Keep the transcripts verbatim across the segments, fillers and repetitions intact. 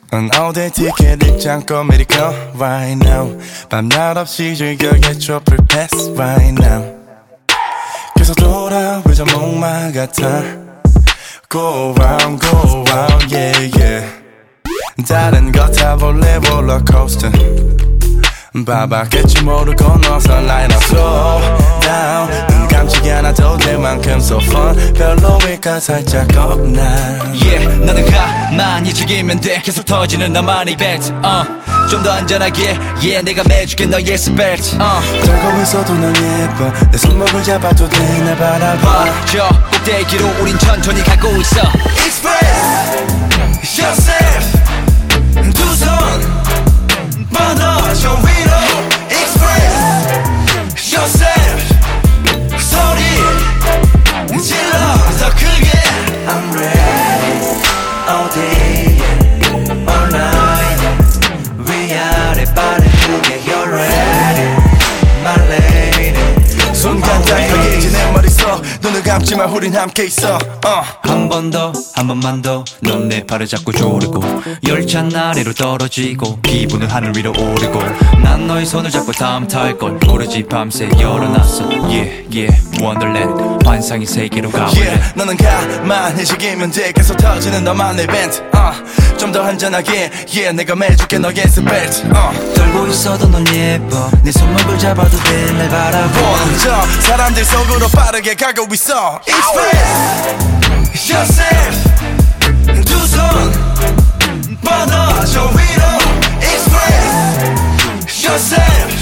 넌 어디 티켓 입장권 아메리카 right now 밤낮 없이 즐겨get your free pass right now 계속 돌아오자 목마 같아 Go round go round yeah yeah 다른 거 타볼래 롤러코스터 바바겠지 모르고 너서 line up slow down 눈 감지 않아도 될 만큼 so fun 별로일까 살짝 겁나 Yeah 너는 가만히 즐기면 돼 계속 터지는 나만의 벨트 uh. 좀 더 안전하게 Yeah 내가 매줄게 너의 스벨트 uh. 들고 있어도 넌 예뻐 내 손목을 잡아도 돼 날 바라봐 저 꼭대기로 우린 천천히 가고 있어 Express yourself 두 손 뻗어 저 위로 Express yourself 소리 질러 더 크게 I'm ready all day all night 위아래 빠른 무게 You're ready my lady 순간 달콤해진 내 머릿속 눈을 감지만 우린 함께 있어 uh. 한 번 더 한 번만 더 넌 내 팔을 잡고 조르고 열찬 아래로 떨어지고 기분은 하늘 위로 오르고 난 너의 손을 잡고 다음 탈걸 오로지 밤새 열어놨어 Yeah yeah Wonderland 환상의 세계로 가볼래 yeah, 너는 가만히 즐기면 돼 계속 터지는 너만의 벤트 uh. 좀 더 한전하게 Yeah 내가 매줄게 너의 스벨트 uh. 떨고 있어도 넌 예뻐 네 손목을 잡아도 돼 날 바라봐 먼저 사람들 속으로 빠르게 가고 있어 Express yourself 두 손 뻗어 저 위로 Express yourself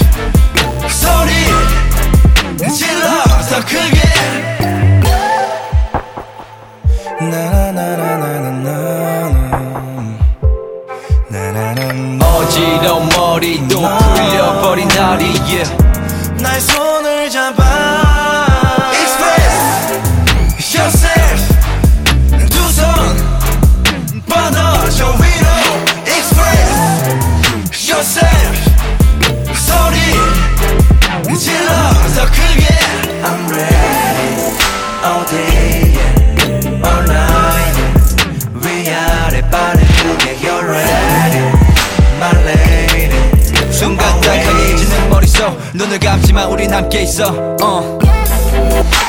소리 질러 더 크게 어지러운 머리도 풀려버린 날이 yeah. 나의 손을 잡아 Express yourself 두 손 뻗어 저 위로 Express yourself 소리 질러 더 크게 I'm ready all day all night 위아래 빠른 무게 You're ready my lady 순간 딱 강해지는 머릿속 눈을 감지만 우린 함께 있어 uh.